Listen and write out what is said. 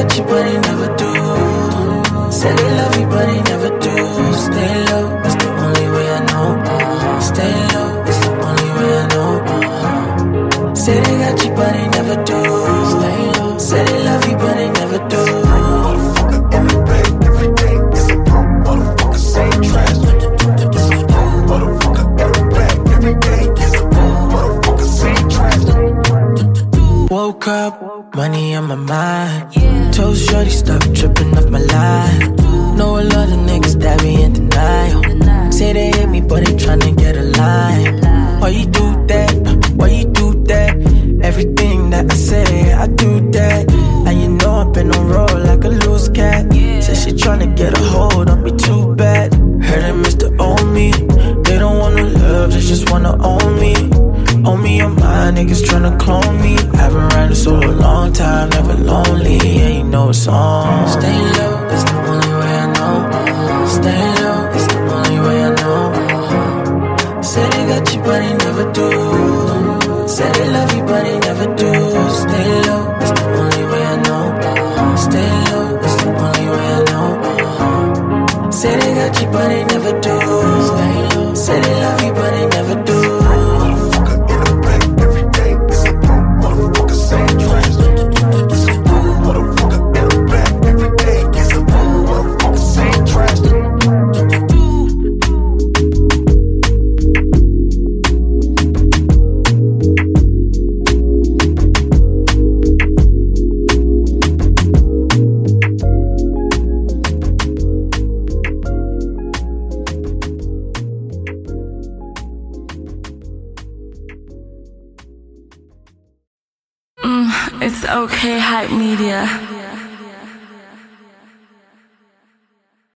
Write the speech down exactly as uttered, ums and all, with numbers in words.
got you, but he never do. Say they love you, but he never do. Stay low, it's the only way I know. Uh-huh. Stay low, it's the only way I know. Uh-huh. Say they got you, but he never do. Stay low. Say they love you, but he never do. Motherfucker in the bed every day is a pro. Motherfucker say trash. Motherfucker in the bed every day is a pro. Motherfucker say trash. Woke up, money on my mind. Told shorty stop tripping off my line. Know a lot of niggas that be in denial. Say they hate me, but they tryna get a line. Why you do that? Why you do that? Everything that I say, I do that. And you know I've been on roll like a loose cat. Said she tryna get a hold on me too bad. Heard they miss the old me. They don't wanna love, they just wanna own me. Own me on my niggas tryna clone me. I've been riding solo a long time, never lonely. And you know it's on. Stay low, it's the only way I know. Uh-huh. Stay low, it's the only way I know. Uh-huh. Say they got you, but they never do. Say they love you, but they never do. Stay low, it's the only way I know. Uh-huh. Stay low, it's the only way I know. Uh-huh. Say they got you, but they never do. Stay low. Say they love you, but they never do. It's okay, Hype Media.